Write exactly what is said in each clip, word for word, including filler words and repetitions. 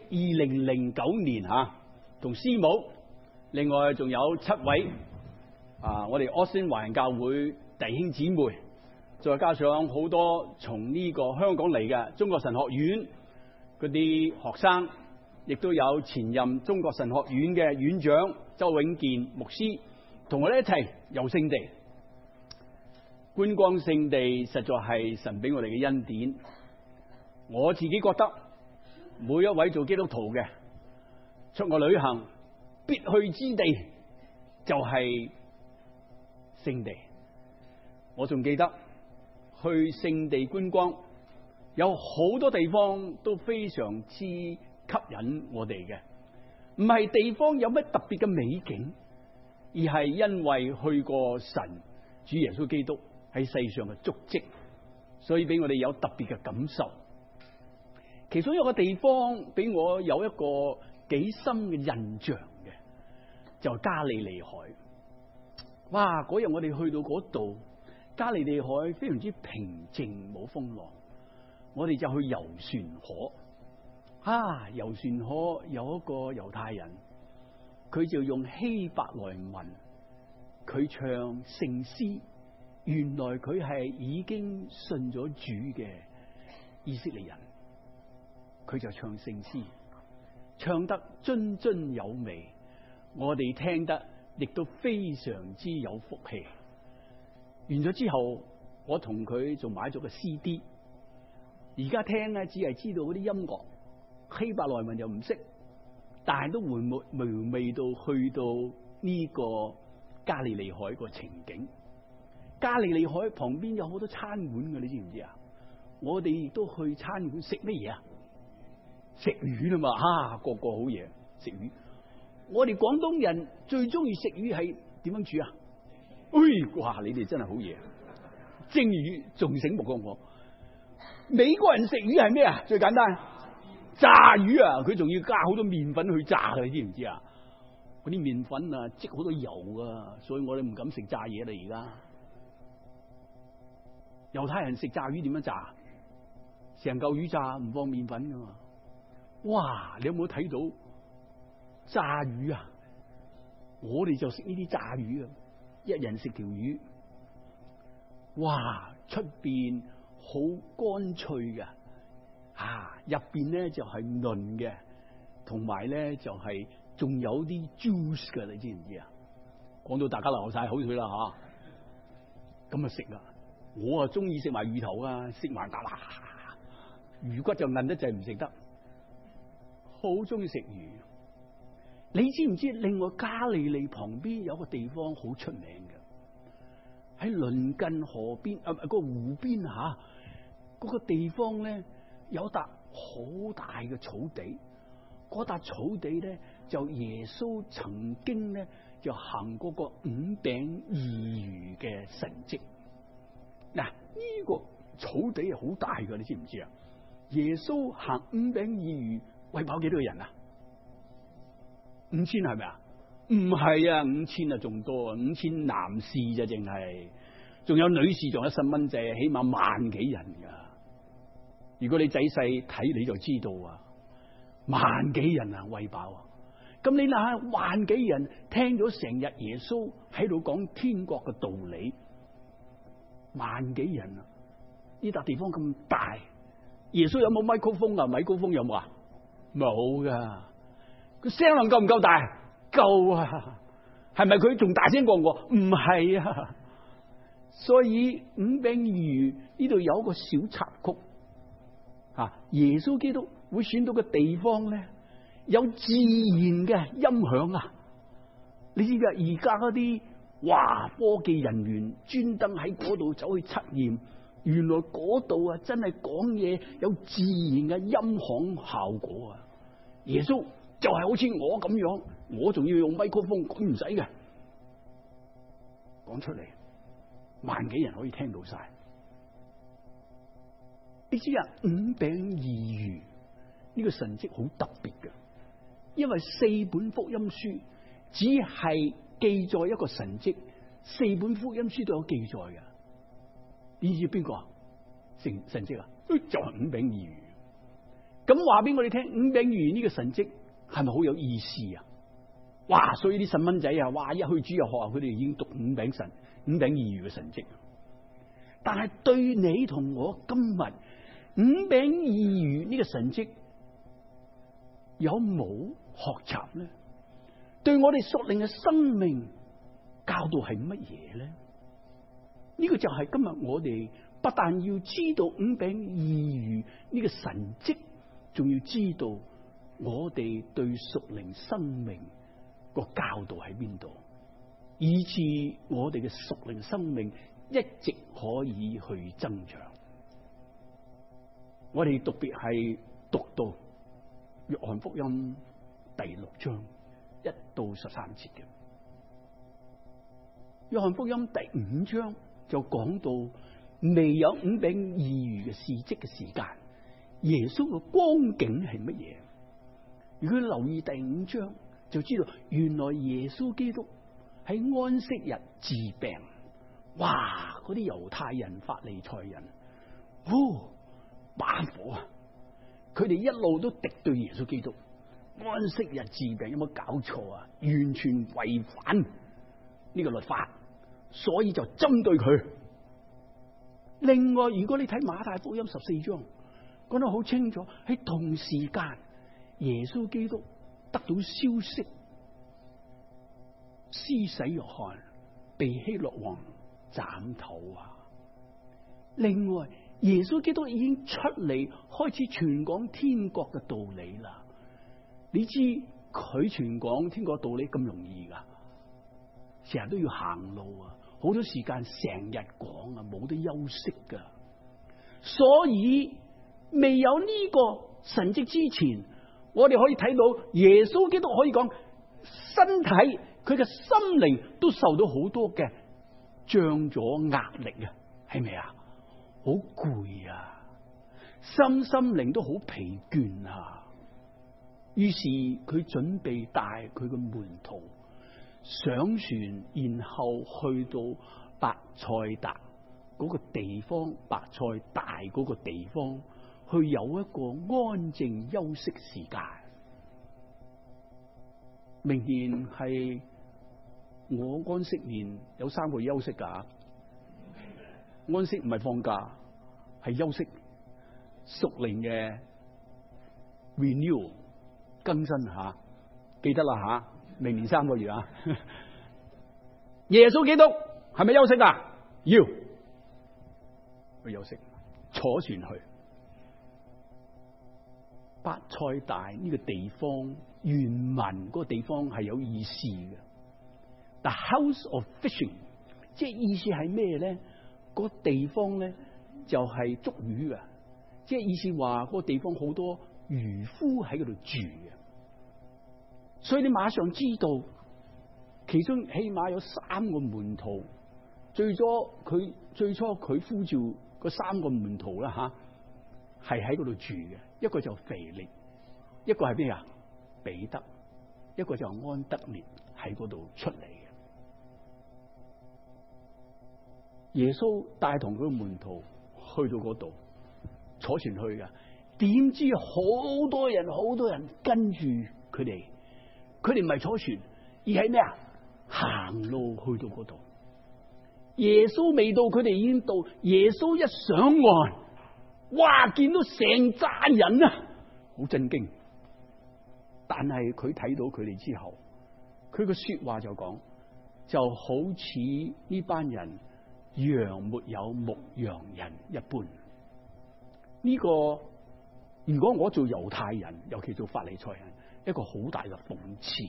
二零零九年吓，同師母，另外仲有七位啊，我哋柯仙華人教會弟兄姊妹，再加上好多從呢個香港嚟嘅中國神學院嗰啲學生，亦都有前任中國神學院嘅院長周永健牧師，同我哋一齊遊聖地。觀光聖地實在係神俾我哋嘅恩典。我自己覺得每一位做基督徒嘅出外旅行必去之地就係聖地。我仲記得去聖地觀光，有好多地方都非常之吸引我哋嘅，唔係地方有咩特別嘅美景，而係因為去過神主耶穌基督喺世上嘅足跡，所以俾我哋有特別嘅感受。其中有一個地方俾我有一個幾深嘅印象嘅，就係加利利海。哇！嗰日我哋去到嗰度，加利利海非常之平靜，冇風浪。我哋就去遊船河。啊！遊船河有一個猶太人，佢就用希伯來文，佢唱聖詩。原來佢係已經信咗主嘅以色列人，佢就唱聖詩，唱得津津有味，我哋聽得亦都非常之有福氣。完咗之後，我同佢仲買咗個 C D， 而家聽咧只係知道嗰啲音樂，希伯來文又唔識，但係都回味回味到去到呢個加利利海個情景。加利利海旁邊有好多餐館嘅，你知唔知啊？我哋亦都去餐館食乜嘢啊？食魚啊嘛，啊個個好嘢食魚。我哋廣東人最中意食魚係點樣煮啊？哎，哇！你哋真係好嘢，蒸魚仲醒目過我。美國人食魚係咩啊？最簡單炸魚啊！佢仲要加好多麵粉去炸嘅，你知唔知啊？嗰啲麵粉啊，積好多油啊，所以我哋唔敢食炸嘢啦。而家猶太人食炸魚點樣炸？成嚿魚炸唔放麵粉噶嘛？哇！你有冇睇到炸魚啊？我哋就食呢啲炸魚啊，一人食條魚。哇！出邊好乾脆嘅，啊入邊咧就係嫩嘅，同埋咧就係仲有啲 juice 嘅，你知唔知啊？講到大家流晒口水啦吓，咁啊食啦！我啊中意食埋魚頭啊，食埋㗎啦，魚骨就韌得滯唔食得，好中意食魚。你知唔知另外加利利旁邊有個地方好出名嘅？喺鄰近河邊啊，嗰個湖邊吓，嗰個地方咧有笪好大嘅草地，嗰笪草地咧就耶穌曾經咧就行過個五餅二魚嘅神蹟。嗱，呢個草地係好大噶，你知唔知啊？耶穌行五餅二魚餵飽幾多個人啊？五千係咪啊？唔係啊，五千啊仲多啊，五千男士咋，淨係，仲有女士，仲有細蚊仔，起碼萬幾人噶。如果你仔細睇你就知道啊，萬幾人啊餵飽啊！咁你諗下，萬幾人聽咗成日耶穌喺度講天國嘅道理。萬幾人啊！呢笪地方咁大，耶穌有冇咪高峰啊？咪高峰有冇啊？冇噶。個聲量夠唔夠大？夠啊！係咪佢仲大聲過我？唔係啊！所以五餅二魚呢度有一個小插曲啊！耶穌基督會選到個地方咧，有自然嘅音響啊！你知唔知啊？而家嗰啲哇！科技人員專登喺嗰度走去測驗，原來嗰度啊真係講嘢有自然嘅音響效果啊！耶穌就係好似我咁樣，我仲要用咪克風，佢唔使嘅，講出嚟，萬幾人可以聽到晒。你知啊，五餅二魚呢個神蹟好特別嘅，因為四本福音書只係記載一個神蹟，四本福音書都有記載嘅。你知邊個啊？神神蹟啊？就係五餅二魚。 咁話俾我哋聽，五餅二魚呢個神蹟係咪好有意思啊？哇！所以啲細蚊仔啊，哇！一去主日學校，佢哋已經讀五餅神、五餅二魚嘅神蹟。但係對你同我今日五餅二魚呢個神蹟有冇學習咧？對我哋屬靈嘅生命教導係乜嘢咧？呢個就係今日我哋不但要知道五餅二魚呢個神蹟，仲要知道我哋對屬靈生命個教導喺邊度，以致我哋嘅屬靈生命一直可以去增長。我哋特別係讀到約翰福音第六章一到十三節嘅。約翰福音第五章就講到未有五餅二魚嘅事蹟嘅時間，耶穌嘅光景係乜嘢？如果留意第五章，就知道原來耶穌基督喺安息日治病。哇！嗰啲猶太人、法利賽人，哦，把火啊！佢哋一路都敵對耶穌基督。安息日治病有冇搞錯啊？完全違反呢個律法，所以就針對佢。另外，如果你睇馬太福音十四章，講得好清楚，喺同時間耶穌基督得到消息，施洗約翰被希律王斬頭啊！另外，耶穌基督已經出嚟開始傳講天國嘅道理啦。你知佢傳講天國道理咁容易噶？成日都要行路啊，好多時間成日講啊，冇得休息噶。所以未有呢個神蹟之前，我哋可以睇到耶穌基督可以講身體佢嘅心靈都受到好多嘅脹咗壓力啊，係咪啊？好攰啊，心心靈都好疲倦啊。於是佢準備帶佢嘅門徒上船，然後去到伯賽大嗰個地方，伯賽大嗰個地方去有一個安靜休息時間。明顯係我安息年有三個休息噶，安息唔係放假，係休息，屬靈嘅 renew 更新吓，記得啦吓，明年三個月啊。耶穌基督係咪休息啊？要去休息，坐船去伯賽大呢個地方，原文嗰個地方係有意思嘅。The house of fishing， 即係意思係咩咧？嗰個地方咧就係捉魚嘅，即係意思話嗰個地方好多漁夫喺嗰度住嘅。所以你馬上知道，其中起碼有三個門徒，最初佢最初佢呼召嗰三個門徒啦吓，係喺嗰度住嘅。一個就腓力，一個係咩啊？彼得，一個就安德烈，喺嗰度出嚟嘅。耶穌帶同佢個門徒去到嗰度坐船去噶，點知好多人好多人跟住佢哋，佢哋唔係坐船，而係咩啊？行路去到嗰度。耶穌未到，佢哋已經到。耶穌一上岸，哇！見到成扎人啊，好震驚。但係佢睇到佢哋之後，佢個說話就講，就好似呢班人羊沒有牧羊人一般。呢個如果我做猶太人，尤其做法利賽人，一個好大嘅諷刺。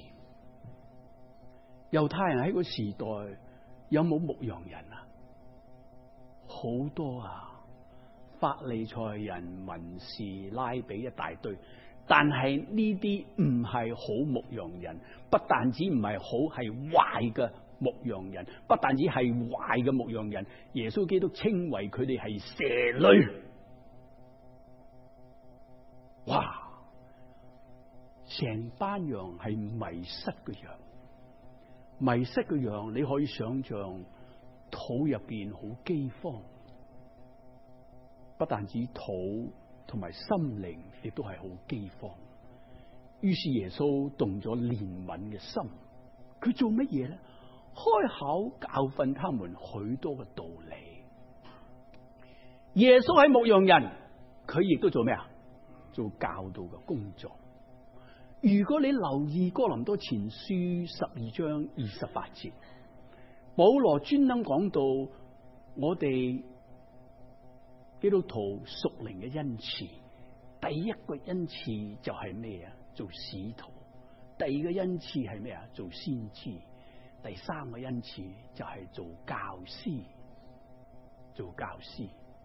猶太人喺個時代有冇牧羊人啊？好多啊！法利賽人、文士、拉比一大堆，但係呢啲唔係好牧羊人，不但止唔係好，係壞嘅牧羊人，不但止係壞嘅牧羊人，耶穌基督稱為佢哋係蛇類。哇！成班羊係迷失嘅羊，迷失嘅羊，你可以想象肚入邊好饑荒，不但止肚同埋心靈亦都係好饑荒。於是耶穌動咗憐憫嘅心，佢做乜嘢咧？開口教訓他們許多嘅道理。耶穌係牧羊人，佢亦都做咩啊？做教導嘅工作。如果你留意哥林多前書十二章二十八節，保羅專登講到我哋基督徒屬靈嘅恩賜。第一個恩賜就係咩啊？做使徒。第二個恩賜係咩啊？做先知。第三個恩賜就係做教師。做教師。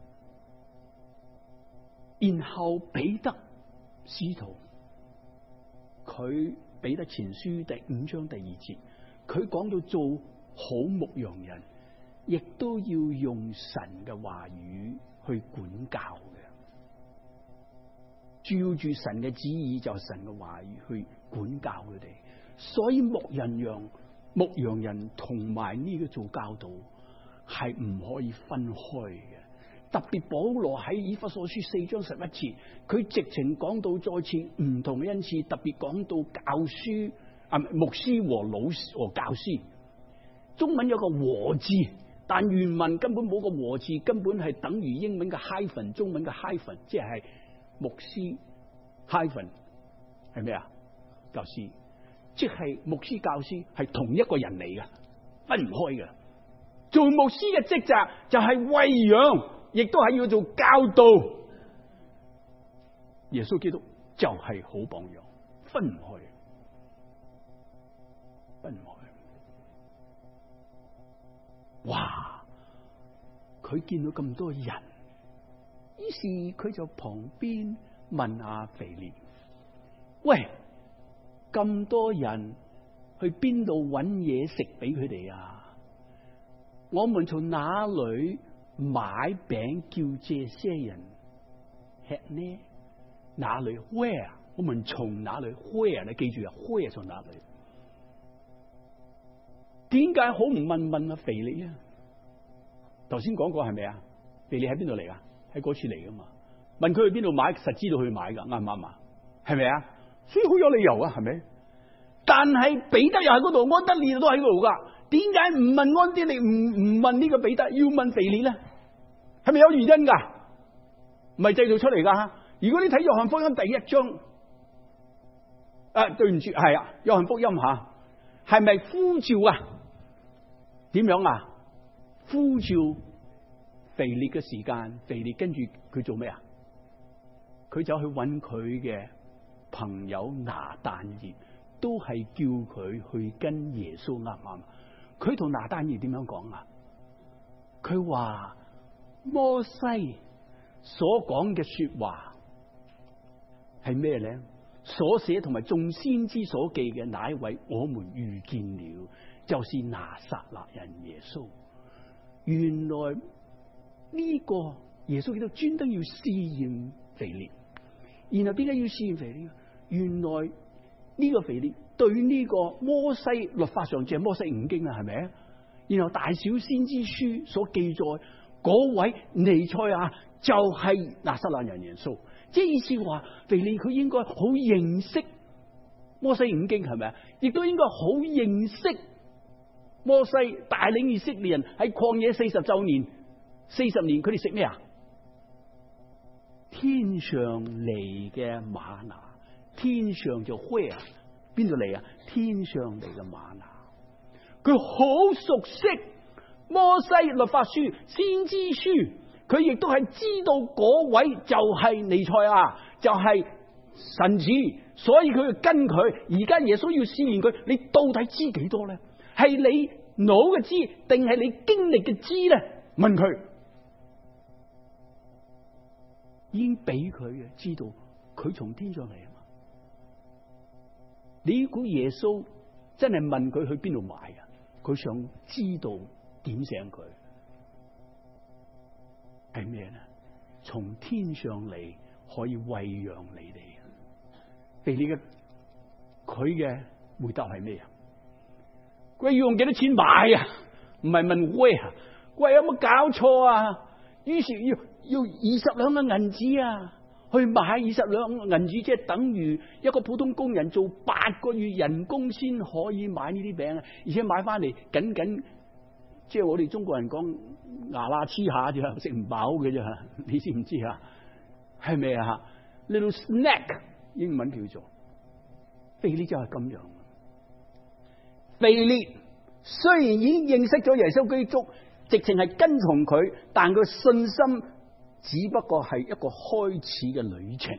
然後彼得使徒，佢彼得前書第五章第二節，佢講到做好牧羊人，亦都要用神嘅話語去管教嘅。照住神嘅旨意，就係神嘅話語去管教佢哋。所以牧人羊、牧羊人同埋呢個做教導係唔可以分開嘅。特別保羅喺以弗所書四章十一節，佢直情講到再次唔同嘅恩賜，特別講到教書啊，牧師和老師和教師。中文有個和字，但原文根本冇個和字，根本係等於英文嘅 hyphen， 中文嘅 hyphen， 即係牧師 hyphen 係咩啊？教師，即係牧師教師係同一個人嚟嘅，分唔開嘅。做牧師嘅職責就係餵養，亦都係要做教導。耶穌基督就係好榜樣，分唔開，分唔開。哇！佢見到咁多人，於是佢就旁邊問阿腓力：喂，咁多人去邊度揾嘢食俾佢哋啊？我們從哪裏買餅叫這些人吃呢？哪裏 ？Where？ 我們從哪裏 ？Where？ 你記住啊 ，Where 從哪裏？點解好唔問問啊？腓力啊？頭先講過係咪啊？腓力喺邊度嚟啊？喺嗰處嚟噶嘛？問佢去邊度買，實知道去買噶，啱唔啱啊？係咪啊？所以好有理由啊，係咪？但係彼得又喺嗰度，安德烈都喺嗰度噶。點解唔問安德烈，唔唔問呢個彼得，要問腓力咧？係咪有原因噶？唔係製造出嚟噶。如果你睇約翰福音第一章，啊，對唔住，係啊，約翰福音吓，係咪呼召啊？點樣啊？呼召腓力嘅時間，腓力跟住佢做咩啊？佢走去揾佢嘅朋友拿但業，都係叫佢去跟耶穌，啱唔啱？佢同拿但業點樣講啊？佢話摩西所講嘅說話係咩咧？所寫同埋眾先知所記嘅那一位，我們遇見了，就是拿撒勒人耶穌。原來呢個耶穌基督專登要試驗腓力，然後點解要試驗腓力？原來呢個腓力對呢個摩西律法上，即係摩西五經啊，係咪？然後大小先知書所記載嗰位彌賽亞就係拿撒勒人耶穌，即係意思話腓力佢應該好認識摩西五經，係咪啊？亦都應該好認識摩西帶領以色列人喺曠野四十週年、四十年，佢哋食咩啊？天上嚟嘅嗎哪，天上就灰啊，邊度嚟啊？天上嚟嘅嗎哪，佢好熟悉摩西律法書、先知書，佢亦都係知道嗰位就係彌賽亞，就係神子，所以佢要跟佢。而家耶穌要試驗佢，你到底知幾多咧？係你腦嘅知，定係你經歷嘅知咧？問佢，已經俾佢嘅知道，佢從天上嚟啊嘛。你估耶穌真係問佢去邊度買啊？佢想知道點醒佢係咩咧？從天上嚟可以餵養你哋。腓力嘅佢嘅回答係咩啊？佢要用幾多錢買啊？唔係問喂啊，喂有冇搞錯啊？於是要要二十兩嘅銀紙啊， 去買二十兩銀紙，即係等於一個普通工人做八個月人工先可以買呢啲餅啊！而且買翻嚟僅僅即係我哋中國人講牙罅黐下啫，食唔飽嘅啫，你知唔知啊？係咪啊 ？Little snack 英文叫做腓力就係咁樣。腓力雖然已經認識咗耶穌基督，直情係跟從佢，但佢信心只不過係一個開始嘅旅程。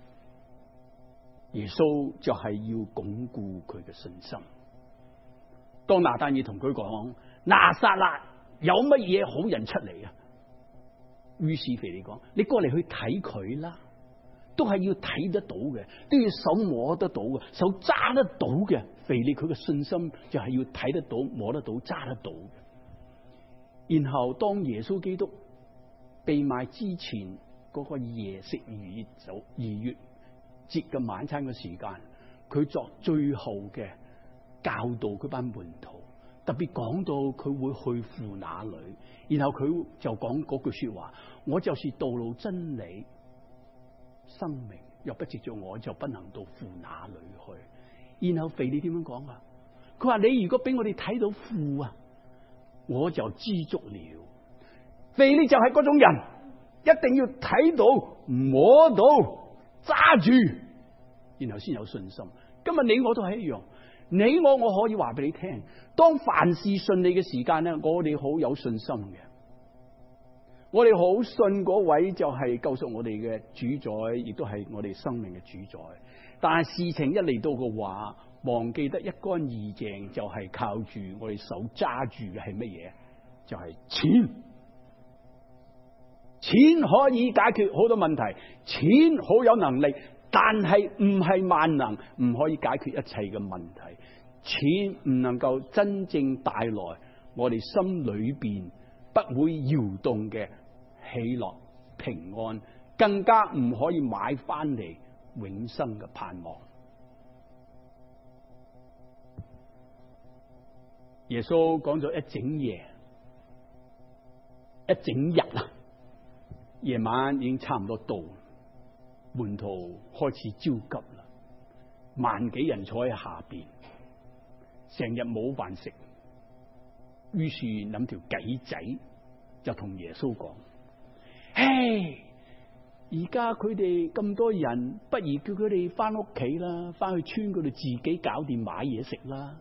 耶穌就係要鞏固佢嘅信心。當拿但業同佢講拿撒勒有乜嘢好人出嚟啊？於是腓力講：你過嚟去睇佢啦，都係要睇得到嘅，都要手摸得到嘅，手揸得到嘅。腓力佢嘅信心就係要睇得到、摸得到、揸得到嘅。然後當耶穌基督被賣之前嗰個夜食逾越早逾越節嘅晚餐嘅時間，佢作最後嘅教導佢班門徒，特別講到佢會去父那裏，然後佢就講嗰句說話：我就是道路、真理、生命，若不藉着我，就不能到父那裏去。然後腓力點樣講啊？佢話你如果俾我哋睇到父啊，我就知足了。腓力就係嗰種人，一定要睇到、摸到、揸住，然後先有信心。今日你我都係一樣，你我我可以話俾你聽，當凡事順利嘅時間咧，我哋好有信心嘅，我哋好信嗰位就係救贖我哋嘅主宰，亦都係我哋生命嘅主宰。但係事情一嚟到嘅話，忘記得一乾二淨，就係靠住我哋手揸住嘅係乜嘢？就係錢。錢可以解決好多問題，錢好有能力，但係唔係萬能，唔可以解決一切嘅問題。錢唔能夠真正帶來我哋心裏邊不會搖動嘅喜樂、平安，更加唔可以買翻嚟永生嘅盼望。耶穌講咗一整夜，一整日啦。夜晚已經差唔多到，門徒開始焦急啦。萬幾人坐喺下邊，成日冇飯食，於是諗條計仔，就同耶穌講：唉，而家佢哋咁多人，不如叫佢哋翻屋企啦，翻去村嗰度自己搞掂買嘢食啦。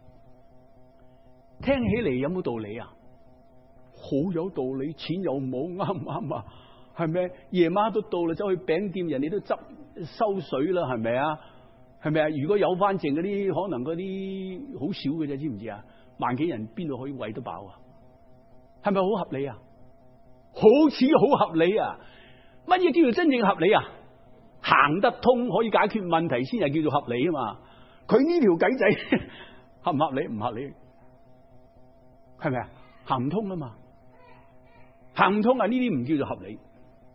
聽起嚟有冇道理啊？好有道理，錢又冇，啱唔啱啊？係咪？夜晚都到啦，走去餅店，人哋都執收水啦，係咪啊？係咪啊？如果有翻剩嗰啲，可能嗰啲好少嘅啫，知唔知啊？萬幾人邊度可以餵得飽啊？係咪好合理啊？好似好合理啊？乜嘢叫做真正合理啊？行得通可以解決問題先係叫做合理啊嘛？佢呢條計仔合唔合理？唔合理，係咪啊？行唔通啊嘛？行唔通啊？呢啲唔叫做合理。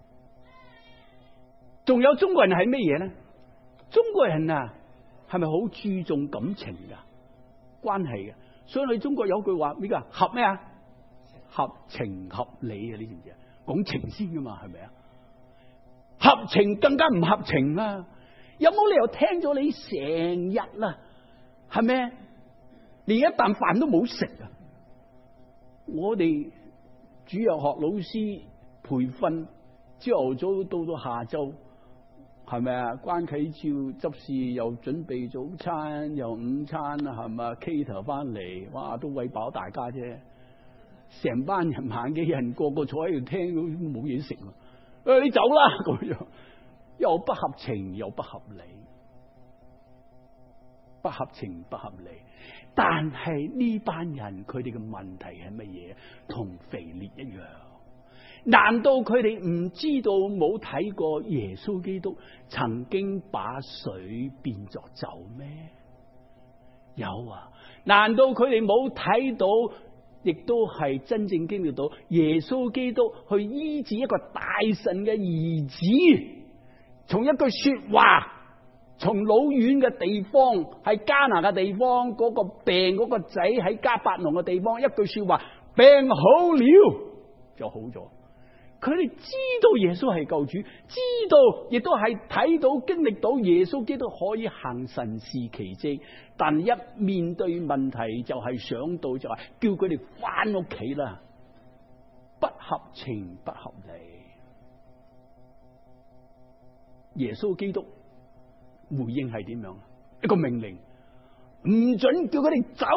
仲有中國人係咩嘢咧？中國人啊，係咪好注重感情噶關係嘅？所以你中國有句話咩噶？合咩啊？合情合理啊！你知唔知啊？講情先噶嘛，係咪啊？合情更加唔合情啊！有冇理由聽咗你成日啦？係咪？連一啖飯都冇食啊！我哋主日學老師培訓，朝頭早到到下晝。係咪啊？關啟照執事又準備早餐又午餐啊，係咪 cater 翻嚟，哇都餵飽大家啫。成班人萬幾人，個個坐喺度聽，冇嘢食。誒，你走啦咁樣，又不合情又不合理，不合情不合理。但係呢班人佢哋嘅問題係乜嘢？同腓力一樣。難道佢哋唔知道冇睇過耶穌基督曾經把水變作酒咩？有啊！難道佢哋冇睇到，亦都係真正經歷到耶穌基督去醫治一個大神嘅兒子，從一句說話，從老遠嘅地方，喺迦拿嘅地方，嗰個病嗰個仔喺迦百農嘅地方，一句說話，病好了就好咗。 佢哋知道耶穌係救主，知道亦都係睇到經歷到耶穌基督可以行神事奇蹟，但一面對問題就係想到就係叫佢哋翻屋企啦，不合情不合理。耶穌基督回應係點樣？一個命令，唔准叫佢哋走。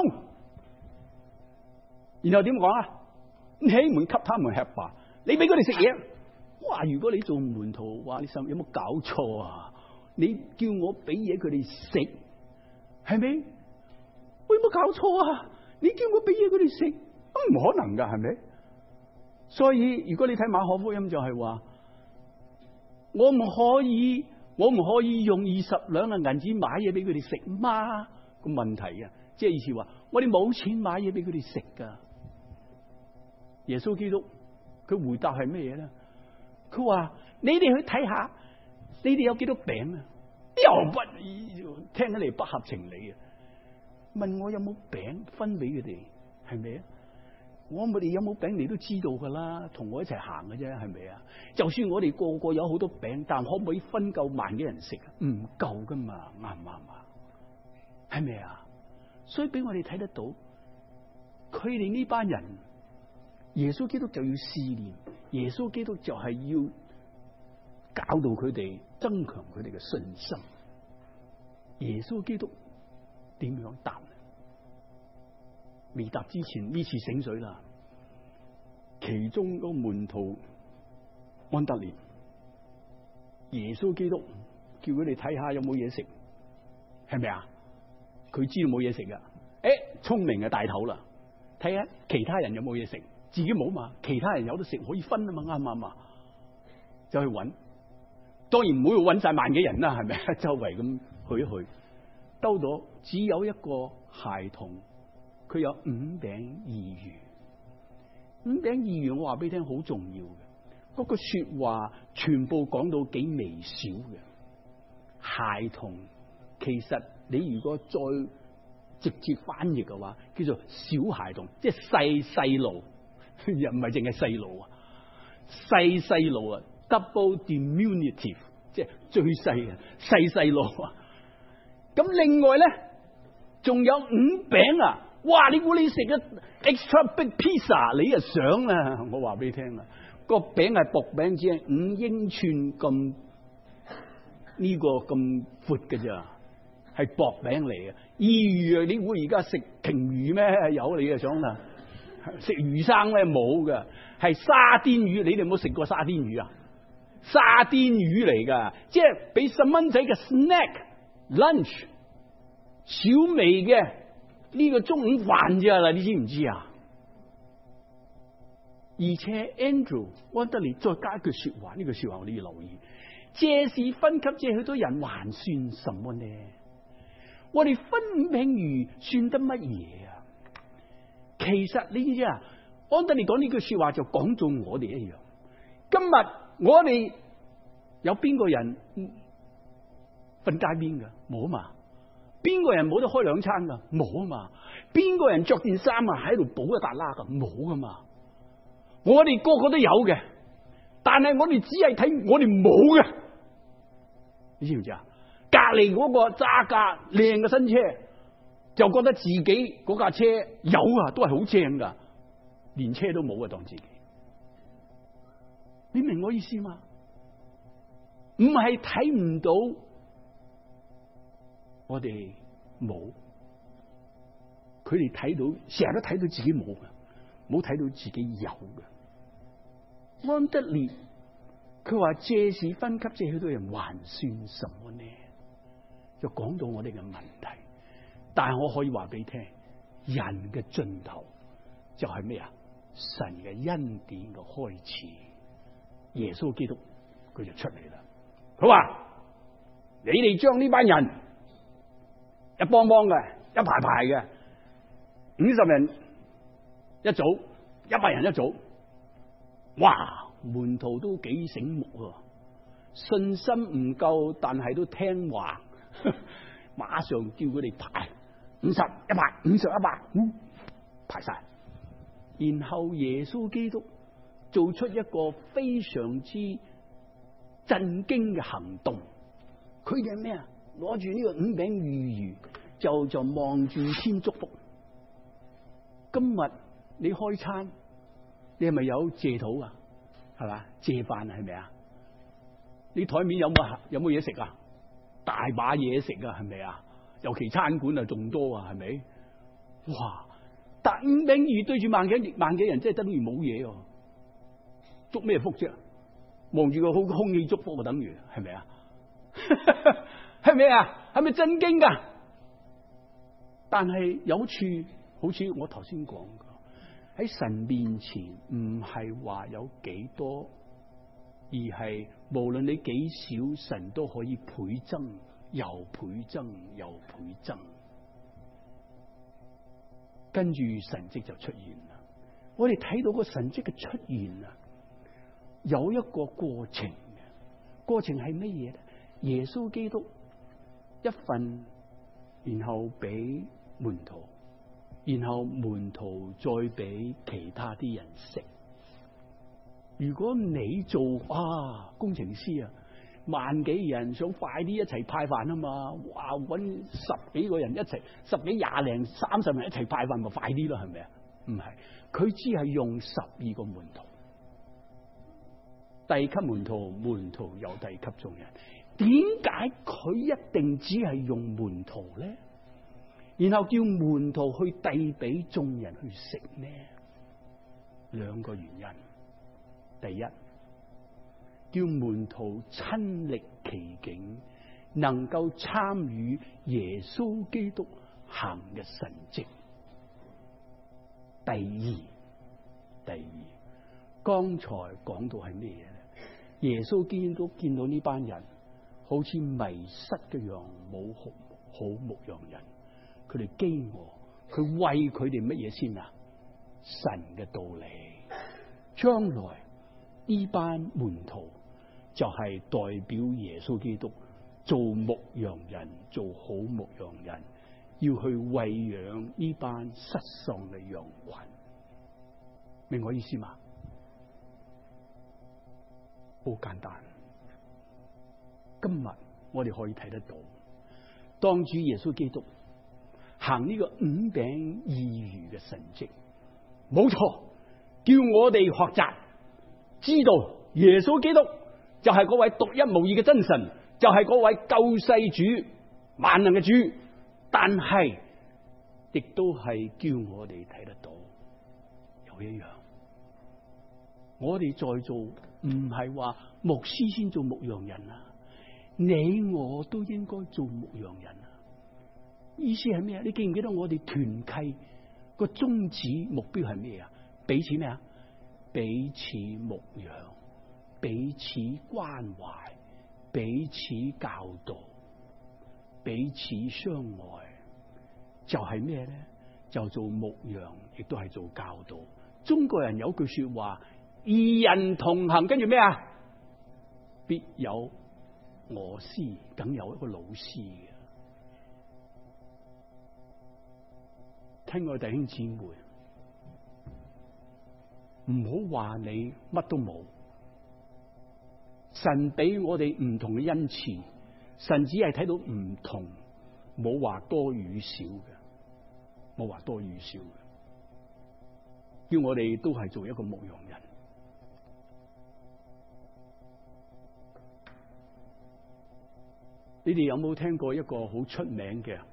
然後點講啊？起門給他們吃吧。你俾佢哋食嘢，哇！如果你做門徒，哇！你心有冇搞錯啊？你叫我俾嘢佢哋食，係咪？我有冇搞錯啊？你叫我俾嘢佢哋食，唔可能噶，係咪？所以如果你睇馬可福音就係話，我唔可以，我唔可以用二十兩嘅銀紙買嘢俾佢哋食嗎？個問題啊，即係意思話，我哋冇錢買嘢俾佢哋食噶。耶穌基督佢回答係咩嘢咧？佢話：你哋去睇下，你哋有幾多餅啊？又不聽起嚟不合情理啊！問我有冇餅分俾佢哋，係咪啊？我哋有冇餅你都知道噶啦，同我一齊行嘅啫，係咪啊？就算我哋個個有好多餅，但可唔可以分夠萬幾人食啊？唔夠噶嘛，啱唔啱啊？係咪啊？所以俾我哋睇得到，佢哋呢班人。耶穌基督就要試煉，耶穌基督就係要教導佢哋，增強佢哋嘅信心。耶穌基督點樣答？未答之前呢次醒水啦，其中個門徒安德烈，耶穌基督叫佢哋睇下有冇嘢食，係咪啊？佢知道冇嘢食噶，誒，聰明嘅大頭啦，睇下其他人有冇嘢食。自己冇嘛，其他人有得食可以分啊嘛，啱唔啱啊？就去揾，當然唔好揾晒萬幾人啦，係咪？周圍咁去一去，兜到只有一個孩童，佢有五餅二魚。五餅二魚，我話俾你聽，好重要嘅。嗰個說話全部講到幾微小嘅孩童，其實你如果再直接翻譯嘅話，叫做小孩童，即係細細路。又唔係淨係細路啊，細細路啊 ，double diminutive， 即係最細嘅細細路啊。咁另外咧，仲有五餅啊！哇！你估你食咗 extra big pizza， 你就想啊！我話俾你聽啊，個餅係薄餅，只係五英寸咁呢個咁闊嘅咋，係薄餅嚟嘅。二魚啊，你估而家食鯨魚咩？有你就想啦。食魚生咧冇噶，係沙甸魚。你哋有冇食過沙甸魚啊？沙甸魚嚟噶，即係俾細蚊仔嘅 snack lunch， 小微嘅呢個中午飯咋啦？你知唔知啊？而且 Andrew 安德烈再加一句說話，呢句說話我哋要留意。借是分給這許多人，還算什麼呢？我哋分五餅魚算得乜嘢啊？其實你知唔知啊？安德烈講呢句說話就講中我哋一樣。今日我哋有邊個人瞓街邊噶？冇啊嘛。邊個人冇得開兩餐噶？冇啊嘛。邊個人着件衫啊喺度補一笪拉噶？冇噶嘛。我哋個個都有嘅，但係我哋只係睇我哋冇嘅。你知唔知啊？隔籬嗰個揸架靚嘅新車，就覺得自己嗰架車有啊，都係好正噶，連車都冇啊，當自己。你明我意思嗎？唔係睇唔到我哋冇，佢哋睇到，成日都睇到自己冇嘅，冇睇到自己有嘅。安德烈佢話借是分給這許多人，還算什麼呢？就講到我哋嘅問題。但係我可以話俾你聽，人嘅盡頭就係咩啊？神嘅恩典嘅開始。耶穌基督佢就出嚟啦。佢話：你哋將呢班人一幫幫嘅，一排排嘅，五十人一組，一百人一組。哇！門徒都幾醒目啊，信心唔夠，但係都聽話，馬上叫佢哋排五十、一百、五十、一百，嗯，排晒。然後耶穌基督做出一個非常之震驚嘅行動。佢哋係咩啊？攞住呢個五餅二魚，就就望住天祝福。今日你開餐，你係咪有謝禱啊？係嘛？謝飯係咪啊？你台面有冇有冇嘢食啊？大把嘢食啊，係咪啊？尤其餐館啊，仲多啊，係咪？哇！但五餅二魚對住萬幾萬幾人，真係等於冇嘢喎。祝咩福啫？望住個空空氣祝福啊，等於係咪啊？係咪啊？係咪震驚噶？但係有處，好似我頭先講過，喺神面前唔係話有幾多，而係無論你幾少，神都可以倍增，又倍增，又倍增。跟住神蹟就出現啦。我哋睇到個神蹟嘅出現啊，有一個過程嘅。過程係乜嘢咧？耶穌基督一份，然後俾門徒，然後門徒再俾其他啲人食。如果你做啊工程師啊，萬幾人想快啲一齊派飯啊嘛，哇！搵十幾個人一齊，十幾廿零三十人一齊派飯咪快啲咯，係咪啊？唔係，佢只係用十二個門徒，第級門徒，門徒有第級眾人。點解佢一定只係用門徒咧？然後叫門徒去遞俾眾人去食呢？兩個原因。第一，叫門徒親歷其境，能夠參與耶穌基督行嘅神蹟。第二，第二，剛才講到係咩嘢咧？耶穌基督見到呢班人好似迷失嘅羊，冇好好牧羊人，佢哋飢餓，佢餵佢哋乜嘢先啊？神嘅道理。將來呢班門徒就係代表耶穌基督做牧羊人，做好牧羊人，要去餵養呢班失喪嘅羊群。明我意思嘛？好簡單。今日我哋可以睇得到，當主耶穌基督行呢個五餅二魚嘅神蹟，冇錯，叫我哋學習，知道耶穌基督就係嗰位獨一無二嘅真神，就係嗰位救世主、萬能嘅主。但係亦都係叫我哋睇得到有一樣，我哋在座唔係話牧師先做牧羊人啊，你我都應該做牧羊人啊。意思係咩啊？你記唔記得我哋團契個宗旨目標係咩啊？彼此咩啊？彼此牧養，彼此關懷，彼此教導，彼此相愛，就係咩咧？就做牧羊，亦都係做教導。中國人有句說話：二人同行，跟住咩啊？必有我師，梗有一個老師嘅。親愛弟兄姊妹，唔好話你乜都冇。神俾我哋唔同嘅恩賜，神只係睇到唔同，冇話多與少嘅，冇話多與少嘅。叫我哋都係做一個牧羊人。你哋有冇聽過一個好出名嘅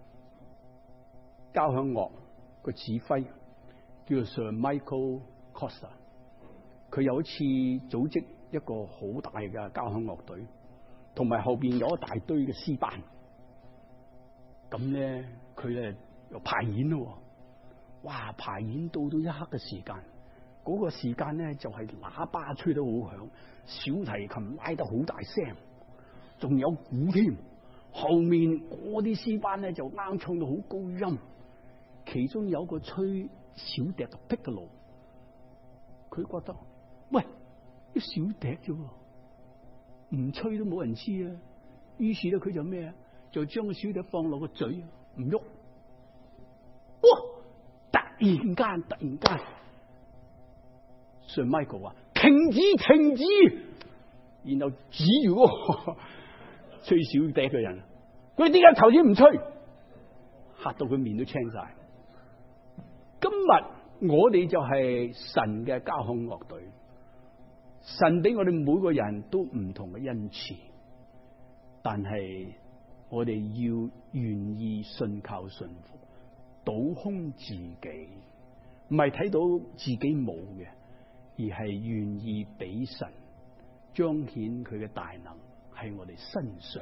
交響樂個指揮叫做 Sir Michael Costa？ 佢有一次組織一個好大嘅交響樂隊，同埋後邊有一大堆嘅詩班。咁咧，佢咧又排演咯。哇！排演到到一刻嘅時間，嗰、那個時間咧就係、是、喇叭吹得好響，小提琴拉得好大聲，仲有鼓添。後面嗰啲詩班咧就啱唱到好高音，其中有個吹小笛嘅 piccolo， 佢覺得喂，啲小笛啫，唔吹都冇人知啊。於是咧佢就咩啊？就將個小笛放落個嘴，唔喐。哇！突然間，突然間， Sir Michael 話停止停止，然後指住嗰個吹小笛嘅人，佢點解頭先唔吹？嚇到佢面都青晒。今日我哋就係神嘅交響樂隊，神俾我哋每個人都唔同嘅恩賜，但係我哋要願意信靠順服，倒空自己，唔係睇到自己冇嘅，而係願意俾神彰顯佢嘅大能喺我哋身上。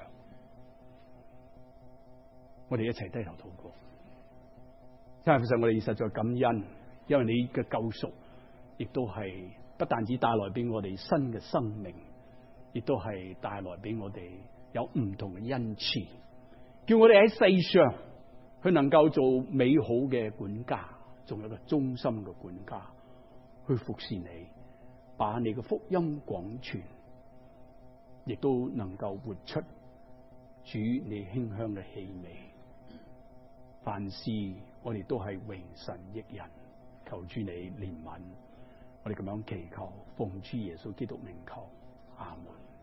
我哋一齊低頭禱告。真係父神，我哋實在感恩，因為你嘅救贖亦都係不但止帶來俾我哋新嘅生命，亦都係帶來俾我哋有唔同嘅恩賜，叫我哋喺世上佢能夠做美好嘅管家，仲有個忠心嘅管家去服侍你，把你嘅福音廣傳，亦都能夠活出主你馨香嘅氣味。凡事我哋都係榮神益人，求主你憐憫，我哋咁樣祈求，奉主耶穌基督名求，阿門。